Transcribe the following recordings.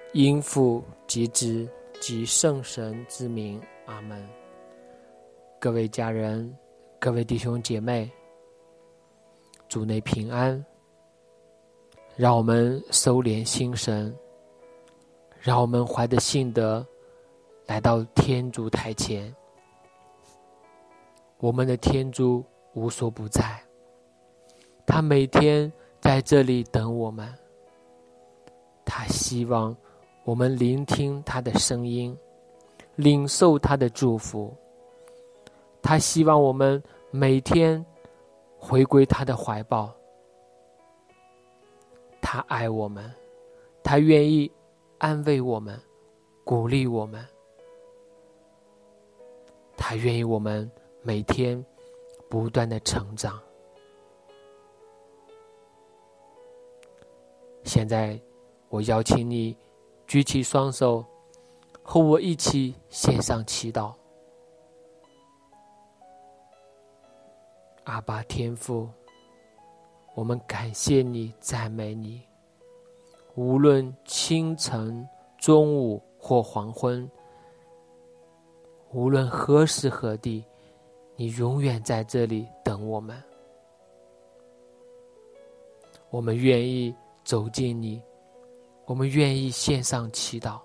因父及子及圣神之名，阿们。各位家人，各位弟兄姐妹，主内平安。让我们收敛心神，让我们怀着信德来到天主台前。我们的天主无所不在，他每天在这里等我们。他希望我们聆听他的声音，领受他的祝福。他希望我们每天回归他的怀抱。他爱我们，他愿意安慰我们，鼓励我们。他愿意我们每天不断的成长。现在我邀请你举起双手，和我一起献上祈祷。阿爸天父，我们感谢你，赞美你。无论清晨、中午或黄昏，无论何时何地，你永远在这里等我们。我们愿意走进你，我们愿意献上祈祷，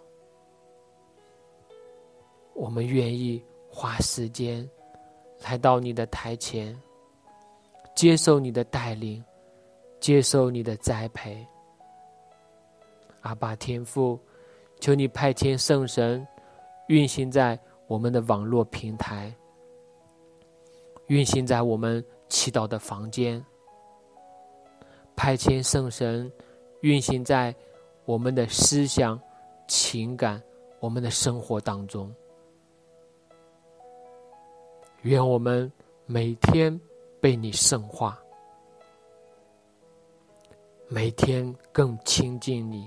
我们愿意花时间来到你的台前，接受你的带领，接受你的栽培。阿爸天父，求你派遣圣神运行在我们的网络平台，运行在我们祈祷的房间，派遣圣神运行在我们的思想、情感、我们的生活当中。愿我们每天被你圣化，每天更亲近你。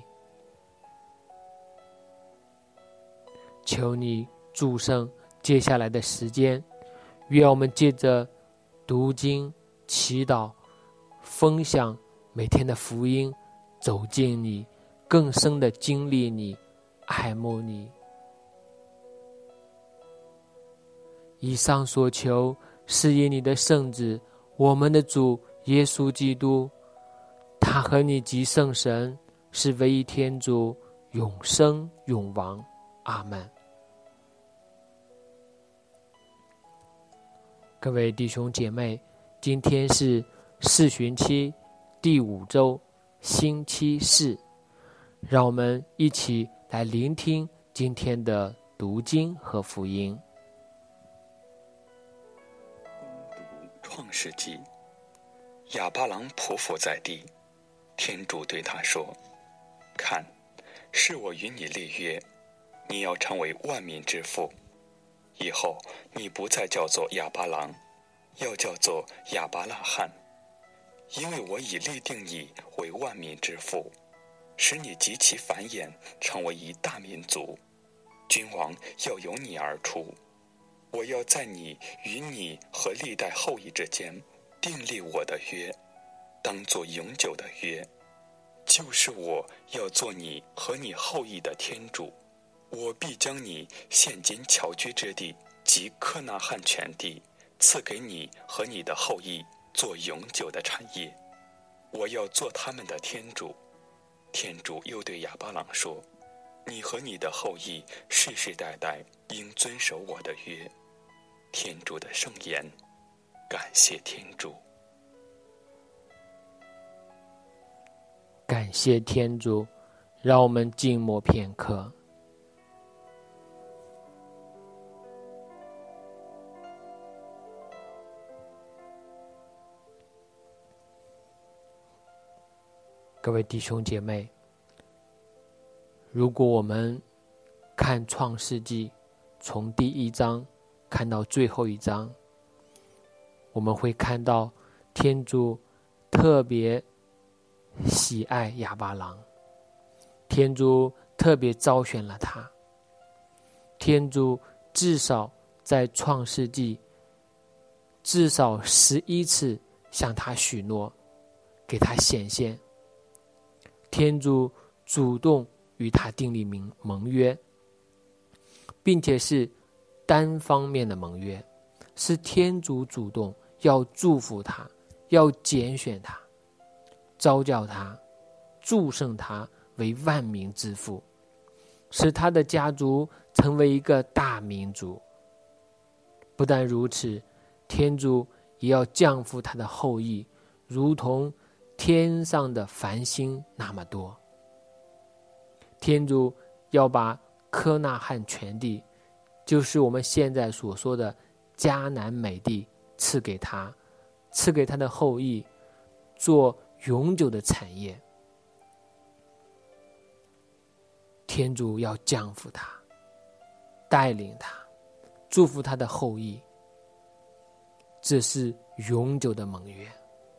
求你祝圣接下来的时间，愿我们借着读经、祈祷、分享每天的福音，走进你，更深的经历你，爱慕你。以上所求是因你的圣子，我们的主耶稣基督，他和你及圣神是唯一天主，永生永王。阿们。各位弟兄姐妹，今天是四旬期第5周，星期4，让我们一起来聆听今天的读经和福音。 创世纪，亚巴郎匍匐在地，天主对他说：看，是我与你立约，你要成为万民之父。以后你不再叫做亚巴郎，要叫做亚伯拉罕，因为我已立定你为万民之父，使你极其繁衍，成为一大民族。君王要由你而出，我要在你与你和历代后裔之间订立我的约，当作永久的约，就是我要做你和你后裔的天主。我必将你现今侨居之地及克纳汉全地赐给你和你的后裔做永久的产业，我要做他们的天主。天主又对亚巴郎说：你和你的后裔世世代代应遵守我的约。天主的圣言，感谢天主。 感谢天主，让我们静默片刻。各位弟兄姐妹，如果我们看创世纪，从第1章看到最后1章，我们会看到天主特别喜爱亚巴郎，天主特别招选了他，天主至少在创世纪至少11次向他许诺，给他显现。天主主动与他订立盟约，并且是单方面的盟约，是天主主动要祝福他，要拣选他，召叫他，祝圣他为万民之父，使他的家族成为一个大民族。不但如此，天主也要降福他的后裔，如同天上的繁星那么多。天主要把科纳汉全地，就是我们现在所说的迦南美地，赐给他的后裔，做永久的产业。天主要降福他，带领他，祝福他的后裔，这是永久的盟约。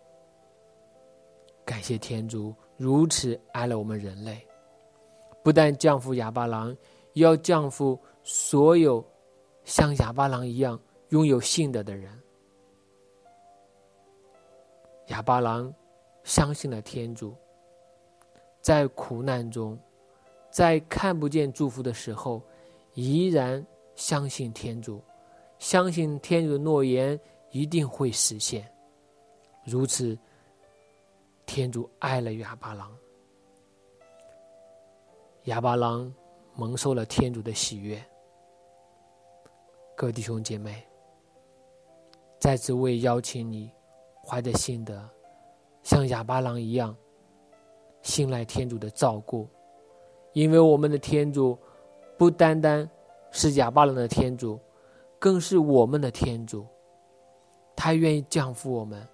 感谢天主如此爱了我们人类，不但降福亚巴郎，也要降福所有像亚巴郎一样拥有信德的人。亚巴郎相信了天主，在苦难中，在看不见祝福的时候，依然相信天主，相信天主的诺言一定会实现。如此，天主爱了亚巴郎，亚巴郎蒙受了天主的喜悦。各位弟兄姐妹，在此我也邀请你怀着信德，像亚巴郎一样信赖天主的照顾，因为我们的天主不单单是亚巴郎的天主，更是我们的天主，他愿意降福我们。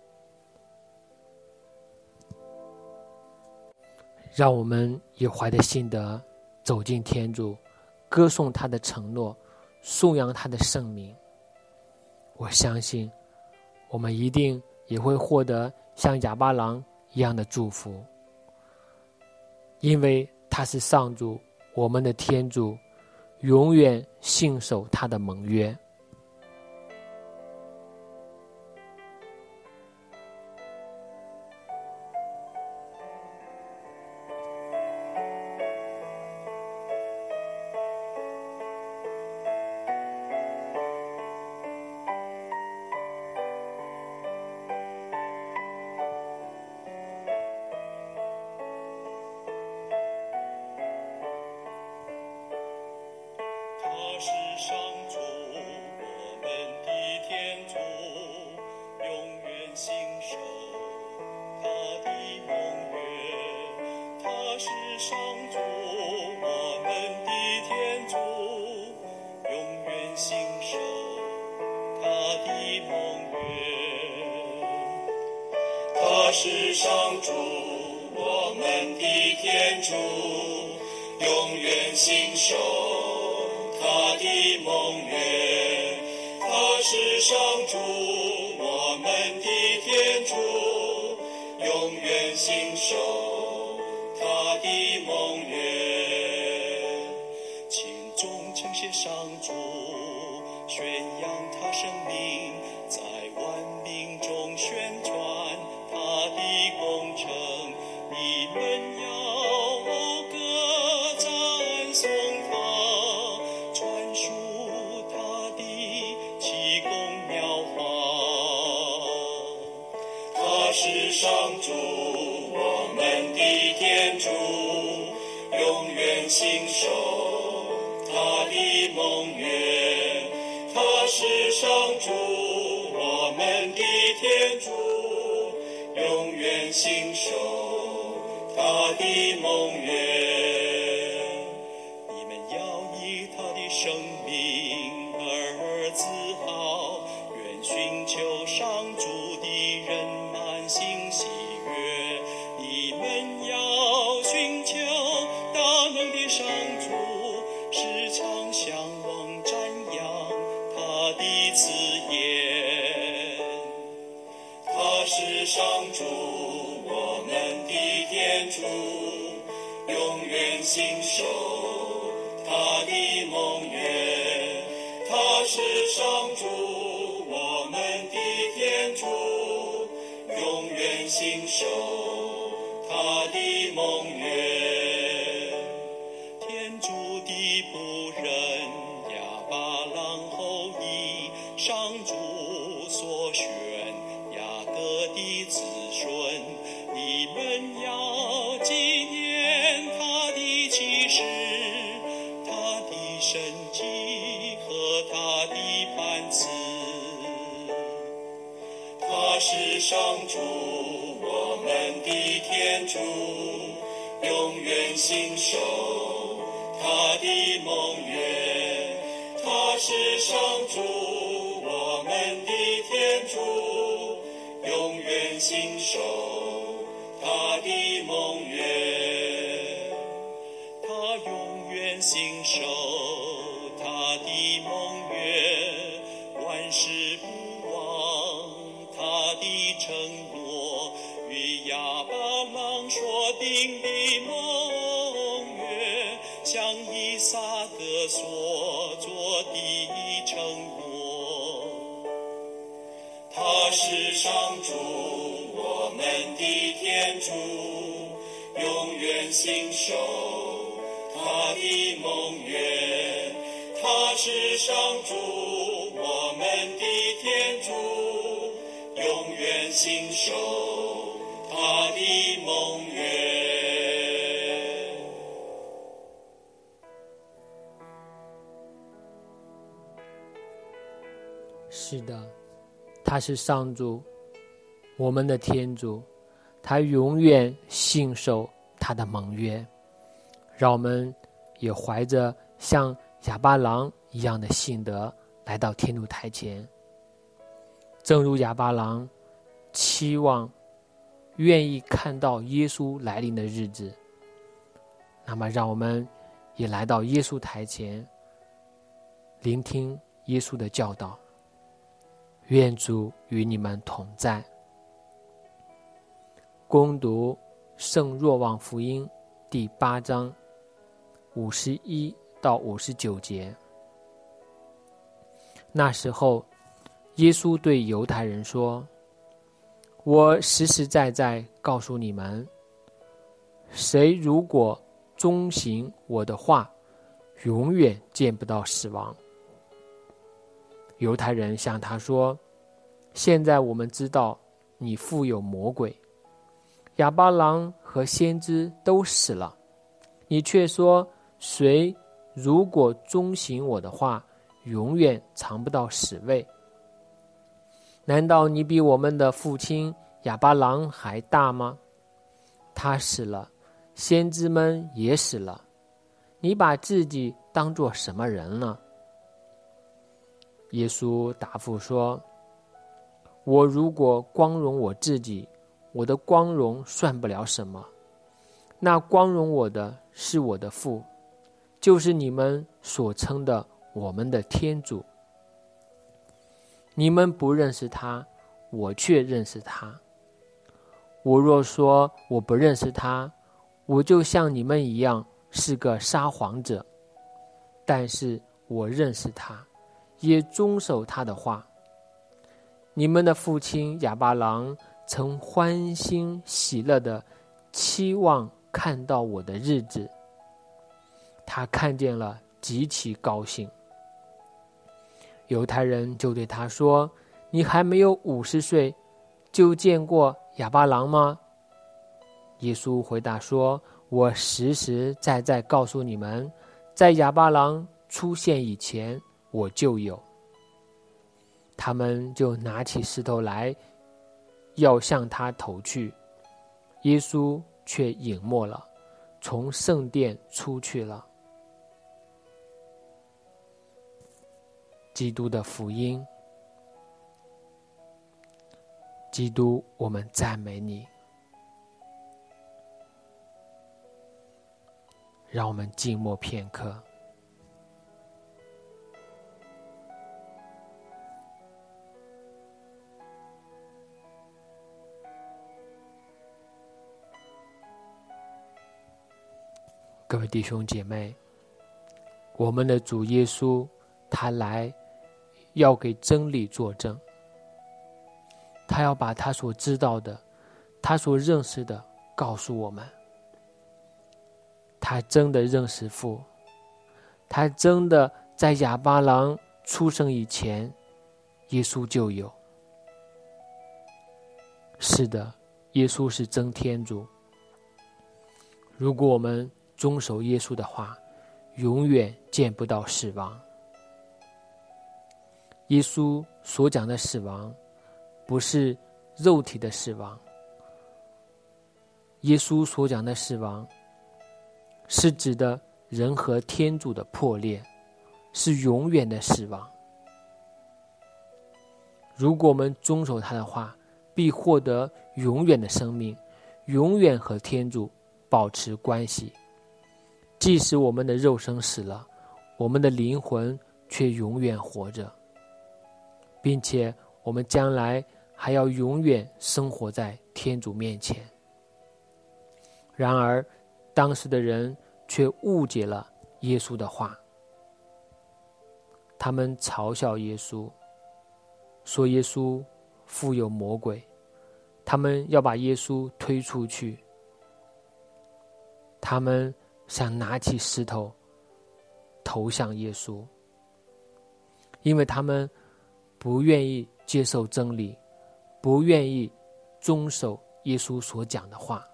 让我们也怀着信德走进天主，歌颂他的承诺，颂扬他的圣名。我相信我们一定也会获得像亚巴郎一样的祝福，因为他是上主，我们的天主，永远信守他的盟约。 他是上主，我们的天主，永远信守他的盟约。他是上主，我们的天主，永远信守他的盟约。请众称谢上主，宣扬他生命，在万民中宣传他的工程。你们要歌赞颂他，传述他的奇功妙化。他是上主，我们的天主，永远信守他的盟约。他是上主，我们的天主，永远信守他的盟约。你们要以他的生命而自豪，愿寻求上主的人满心喜悦。你们要寻求大能的上主，时常向往瞻仰他的慈颜。他是上主，我们的天主，永远信守他的盟约。他是上主，我们的天主，永远信守他的盟约。 永远信守他的盟约。他是上主，我们的天主，永远信守他的盟约。他永远信守他的盟约，万事不忘他的承诺，与亚伯朗所定的盟约，像以撒格所做的承诺。他是上主，我们的天主，永远信守他的盟约。他是上主，我们的天主，永远信守他的盟约。 是的，他是上主，我们的天主，他永远信守他的盟约。让我们也怀着像亚巴郎一样的信德来到天主台前，正如亚巴郎期望愿意看到耶稣来临的日子，那么让我们也来到耶稣台前，聆听耶稣的教导。愿主与你们同在。恭读圣若望福音第8章51到59节。那时候，耶稣对犹太人说：我实实在在告诉你们，谁如果遵行我的话，永远见不到死亡。犹太人向他说：现在我们知道你附有魔鬼，亚巴郎和先知都死了，你却说谁如果遵行我的话，永远尝不到死味。难道你比我们的父亲亚巴郎还大吗？他死了，先知们也死了，你把自己当作什么人呢？耶稣答复说：我如果光荣我自己，我的光荣算不了什么，那光荣我的是我的父，就是你们所称的我们的天主。你们不认识他，我却认识他。我若说我不认识他，我就像你们一样是个撒谎者。但是我认识他，也遵守他的话。你们的父亲亚巴郎曾欢欣喜乐地期望看到我的日子，他看见了，极其高兴。犹太人就对他说：你还没有50岁，就见过亚巴郎吗？耶稣回答说：我实实在在告诉你们，在亚巴郎出现以前，我就有。他们就拿起石头来，要向他投去，耶稣却隐没了，从圣殿出去了。基督的福音。基督，我们赞美你。让我们静默片刻。各位弟兄姐妹，我们的主耶稣，他来要给真理作证，他要把他所知道的，他所认识的告诉我们。他真的认识父，他真的在亚巴郎出生以前，耶稣就有。是的，耶稣是真天主。如果我们遵守耶稣的话，永远见不到死亡。耶稣所讲的死亡，不是肉体的死亡。耶稣所讲的死亡， 是指的人和天主的破裂，是永远的死亡。如果我们遵守他的话，必获得永远的生命，永远和天主保持关系。即使我们的肉身死了，我们的灵魂却永远活着，并且我们将来还要永远生活在天主面前。然而当时的人却误解了耶稣的话，他们嘲笑耶稣，说耶稣附有魔鬼，他们要把耶稣推出去，他们想拿起石头投向耶稣，因为他们不愿意接受真理，不愿意遵守耶稣所讲的话。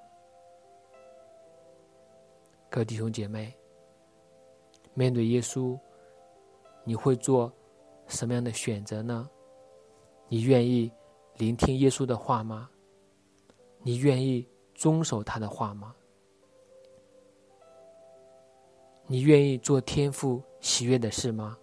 各位弟兄姐妹，面对耶稣，你会做什么样的选择呢？你愿意聆听耶稣的话吗？你愿意遵守他的话吗？你愿意做天父喜悦的事吗？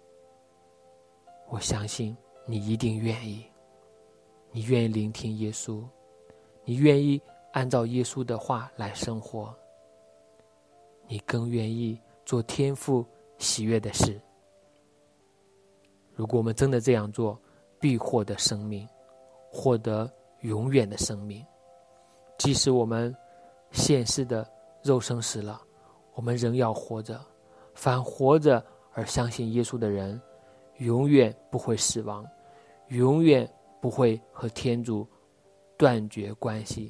我相信你一定愿意。你愿意聆听耶稣，你愿意按照耶稣的话来生活，你更愿意做天父喜悦的事。如果我们真的这样做，必获得生命，获得永远的生命。即使我们现世的肉身死了，我们仍要活着。凡活着而相信耶稣的人，永远不会死亡，永远不会和天主断绝关系。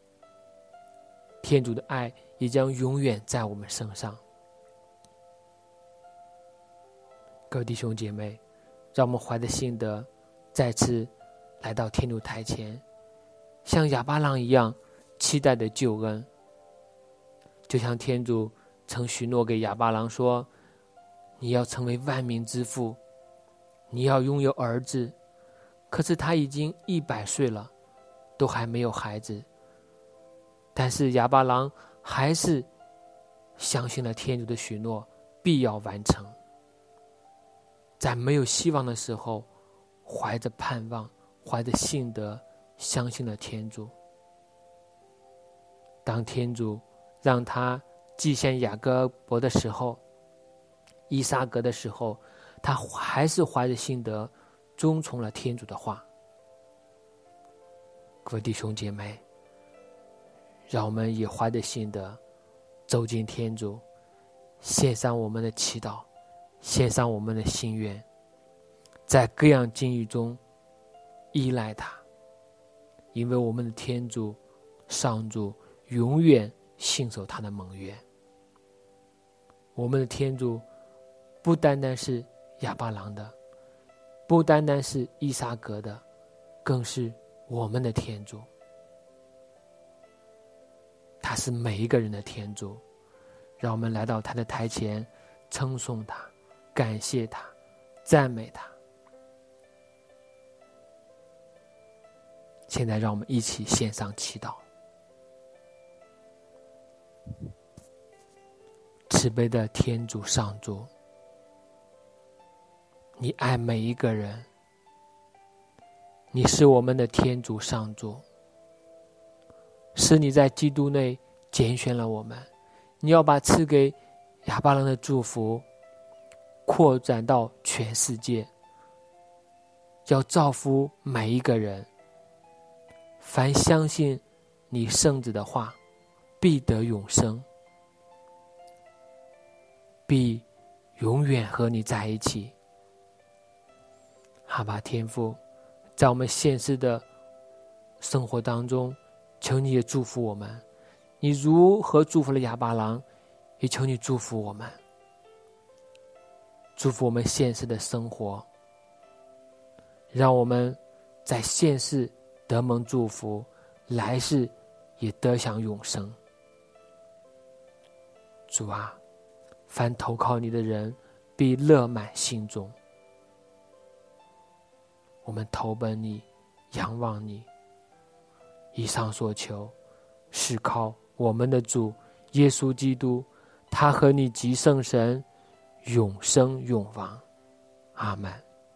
天主的爱也将永远在我们身上。各位弟兄姐妹，让我们怀着信德再次来到天主台前，像亚巴郎一样期待的救恩。就像天主曾许诺给亚巴郎说，你要成为万民之父，你要拥有儿子。可是他已经100岁了，都还没有孩子。但是亚巴郎还是相信了天主的许诺必要完成。在没有希望的时候，怀着盼望，怀着信德，相信了天主。当天主让他祭献雅各伯的时候，伊撒格的时候，他还是怀着信德遵从了天主的话。各位弟兄姐妹，让我们也怀着信德走进天主，献上我们的祈祷，献上我们的心愿，在各样境遇中依赖他，因为我们的天主上主永远信守他的盟约。我们的天主不单单是亚巴郎的，不单单是伊撒格的，更是我们的天主。他是每一个人的天主。让我们来到他的台前，称颂他，感谢他，赞美他。现在让我们一起献上祈祷。慈悲的天主上主，你爱每一个人，你是我们的天主上主，是你在基督内拣选了我们，你要把赐给亚巴郎的祝福扩展到全世界，要造福每一个人。凡相信你圣子的话，必得永生，必永远和你在一起。阿爸天父，在我们现实的生活当中，求你也祝福我们。你如何祝福了亚巴郎，也求你祝福我们，祝福我们现实的生活，让我们在现世得蒙祝福，来世也得享永生。主啊，凡投靠你的人，必乐满心中。我们投奔你，仰望你，以上所求，是靠我们的主耶稣基督他和你及圣神永生永王。阿们。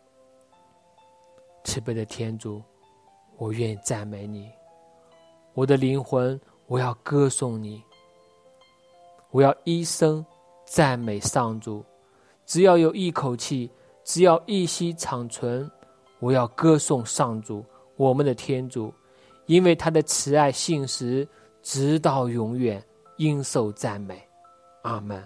慈悲的天主，我愿意赞美你，我的灵魂，我要歌颂你，我要一生赞美上主，只要有一口气，只要一息长存，我要歌颂上主，我们的天主，因为他的慈爱信实直到永远，应受赞美。阿们。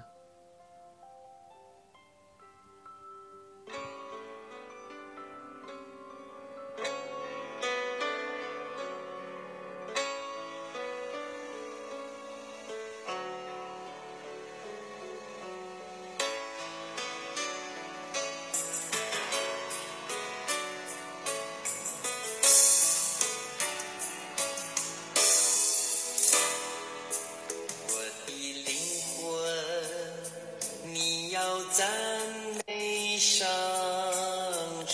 赞美上主，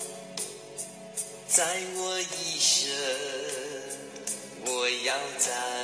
在我一生，我要赞